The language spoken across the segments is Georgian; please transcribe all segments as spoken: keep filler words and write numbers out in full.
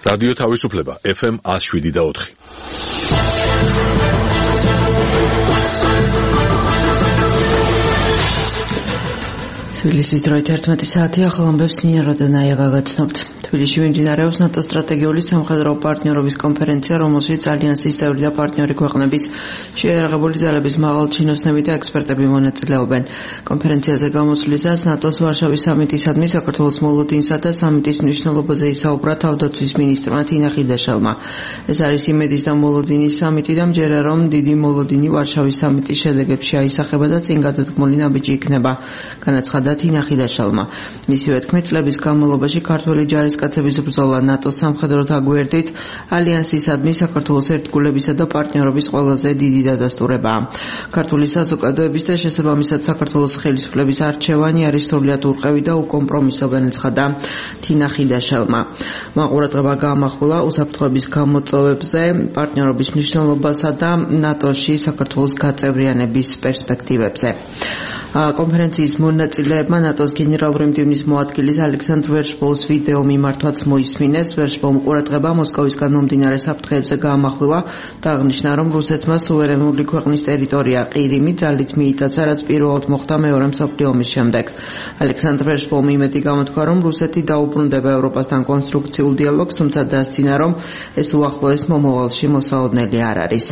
რადიო თავისუფლება ეფ ემ one oh seven და four. თბილისის დროით ერთმეტი საათი ახალ ამბებს ნინა როდანაია გაგაცნობთ. თბილისში მიმდინარეობს ნატოს სტრატეგიული სამხედრო პარტნიორობის კონფერენცია, რომელშიც ალიანსის წევრი და პარტნიორი ქვეყნების შეიარაღებული ძალების მაღალჩინოსნები და ექსპერტები მონაწილეობენ. კონფერენციაზე გამოსვლისას ნატოს ვარშავის სამიტისადმი საქართველოს მოლოდინსა და სამიტის მნიშვნელობაზე ისაუბრა თავდაცვის მინისტრმა თინა ხიდაშელმა. ეს არის იმედის და მოლოდინის სამიტი და მჯერა რომ დიდი მოლოდინი ვარშავის სამიტის შედეგებში აისახება და წინ გადადგმული ნაბიჯი იქნება. განაცხადა თინა ხიდაშელმა. მისივე თქმით, წლების განმავლობაში ქართველი ჯარისკაცების ბრძოლა ნატოს სამხედროთა გვერდით ალიანსისადმი საქართველოს ერთგულებისა და პარტნიორობის ყველაზე დიდი დადასტურებაა. ქართული საზოგადოების და შესაბამისად საქართველოს ხელისუფლების არჩევანი არის სრულად ურყევი და უკომპრომისო, განაცხადა თინა ხიდაშელმა. მაყურადღება გაამახვილა უსაფრთხოების გამოწვევებზე, პარტნიორობის მნიშვნელობასა და ნატოში საქართველოს გაწევრიანების პერსპექტივებზე. კონფერენციის მონაწილეებმა ნატოს გენერალური მდივნის მოადგილის ალექსანდრ ვერშბოუს ვიდეო მიმართვაც მოისმინეს. ვერშბოუმ ყურადღება მოსკოვისგან მომდინარე საფრთხეებზე გაამახვილა და აღნიშნა, რომ რუსეთმა სუვერენული ქვეყნის ტერიტორია ყირიმი ძალით მიიტაცა, რაც პირველად მოხდა მეორე მსოფლიო ომის შემდეგ. ალექსანდრ ვერშბოუმი იმედი გამოთქვა, რომ რუსეთი დაუბრუნდება ევროპასთან კონსტრუქციულ დიალოგს, თუმცა დასცინა, რომ ეს უახლოეს მომავალში მოსაოდნელი არ არის.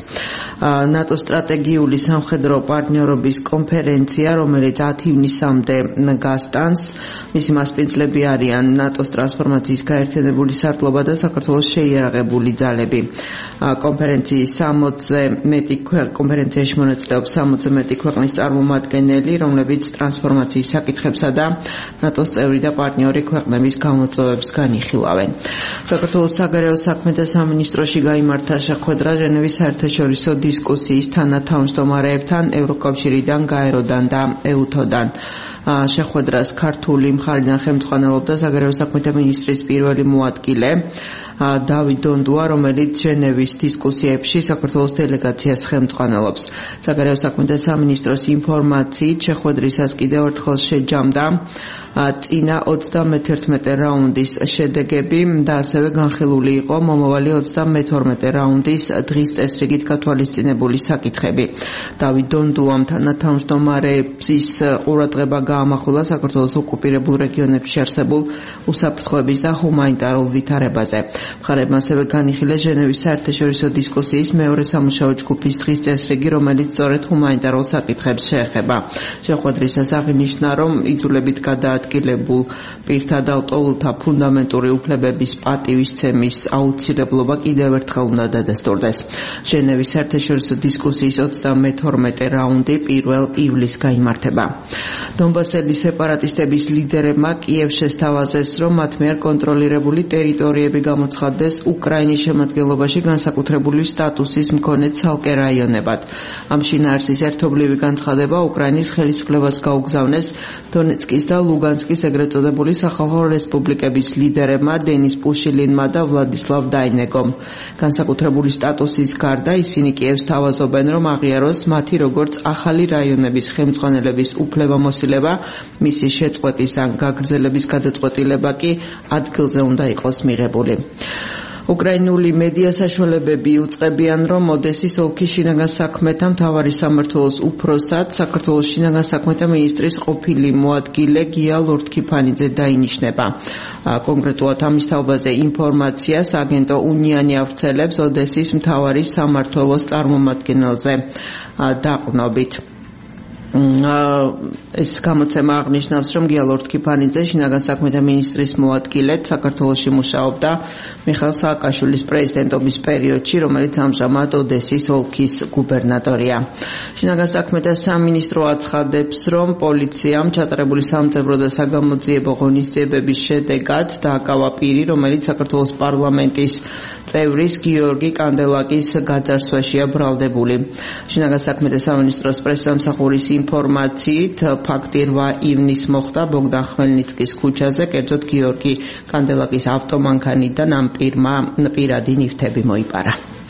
ნატოს სტრატეგიული სამხედრო პარტნიორობის კონფერენცია, რომელიც ათი ივნისამდე გასტანს, მისი მასპინძლები არიან ნატოს ტრანსფორმაციის გაერთიანებული სარდლობა და საქართველოს შეიარაღებული ძალები. კონფერენციის სამოცზე მეტი კონფერენციაში მონაწილეობს სამოცზე მეტი ქვეყნის წარმომადგენელი, რომლებიც ტრანსფორმაციის საკითხებსა და ნატოს წევრი და პარტნიორი ქვეყნების გამოწვევებს განიხილავენ. საქართველოს საგარეო საქმეთა სამინისტროში გაიმართა შეხვედრა ჟენევის საერთაშორისო დისკუსიის თანათავმჯდომარეებთან ევროკავშირიდან, გაეროდან და ეუთოდან. შეხვედრას ქართული მხარიდან ხელმძღვანელობდა საგარეო საქმეთა მინისტრის პირველი მოადგილე დავით დონდუა, რომელიც ჟენევის დისკუსიებში საქართველოს დელეგაციას ხელმძღვანელობს. საგარეო საქმეთა სამინისტროს ინფორმაციით შეხვედრისას კიდევ ერთხელ შეჯამდა წინა ოცდამეთერთმეტე რაუნდის შედეგები და ასევე განხილული იყო მომავალი ოცდამეთორმეტე რაუნდის დღის წესრიგით გათვალისწინებული საკითხები. დავით დონდუამ თანათავმჯდომარეების ყურადღება გაამახვილა საქართველოს ოკუპირებულ რეგიონებში არსებულ უსაფრთხოების და ჰუმანიტარულ ვითარებაზე. მხარეებმა ასევე განიხილეს ჟენევის საერთაშორისო დისკუსიის მეორე სამუშაო ჯგუფის დღის წესრიგი, რომელიც სწორედ ჰუმანიტარულ საკითხებს შეეხება. შეხვედრისას აღინიშნა, რომ იძულებით გადაადგილებულ პირთა და ლტოლვილთა ფუნდამენტური უფლებების პატივისცემის აუცილებლობა კიდევ ერთხელ უნდა დადასტურდეს. ჟენევის საერთაშორისო დისკუსიის ოცდამეთორმეტე რაუნდი პირველ ივლისს გაიმართება. დონბასელი სეპარატისტების ლიდერებმა კიევს შესთავაზეს, რომ მათ მიერ კონტროლირებული ტერიტორიები გამოცხადდეს უკრაინის შემადგენლობაში განსაკუთრებული სტატუსის მქონე ცალკე რაიონებად. ამ შინაარსის ერთობლივი განცხადება უკრაინის ხელისუფლებას გაუგზავნეს დონეცკის და ლუგანსკის ეგრეთ წოდებული სახალხო რესპუბლიკების ლიდერებმა დენის პუშილინმა და ვლადისლავ დაინეგომ. განსაკუთრებული სტატუსის გარდა ისინი კიევს თავაზობენ, რომ აღიაროს მათი როგორც ახალი რაიონების ხელმძღვანელების უფლებამოსილება, მისი შეწყვეტის ან გაგრძელების გადაწყვეტილება კი ადგილზე უნდა იყოს მიღებული. უკრაინული მედია საშუალებები უწყებიან, რომ ოდესის ოლქის შინაგან საქმეთა მთავარი სამმართველოს უფროსად საქართველოს შინაგან საქმეთა მინისტრის ყოფილი მოადგილე გია ლორთქიფანიძე დაინიშნება. კონკრეტულად ამის თაობაზე ინფორმაციას აგენტო უნიანი ავრცელებს ოდესის მთავარი სამმართველოს წარმომადგენელზე დაყრდნობით. ეს გამოცემა აღნიშნავს, რომ გია ლორთქიფანიძე შინაგან საქმეთა მინისტრის მოადგილედ საქართველოში მუშაობდა მიხაილ სააკაშვილის პრეზიდენტობის პერიოდში, რომელიც ამჟამად ოდესის ოლქის გუბერნატორია. შინაგან საქმეთა სამინისტრო აცხადებს, რომ პოლიციამ ჩატარებული სამძებრო და საგამოძიებო ღონისძიებების შედეგად დააკავა პირი, რომელიც საქართველოს პარლამენტის წევრის გიორგი კანდელაკის გაძარცვაშია ბრალდებული. შინაგან საქმეთა სამინისტროს პრესსამსახურის ინფორმაციით ფაქტი რვა ივნისს მოხდა ბოგდან ხმელნიცკის ქუჩაზე, კერძოდ გიორგი კანდელაკის ავტომანქანიდან ამ პირმა პირადი ნივთები მოიპარა.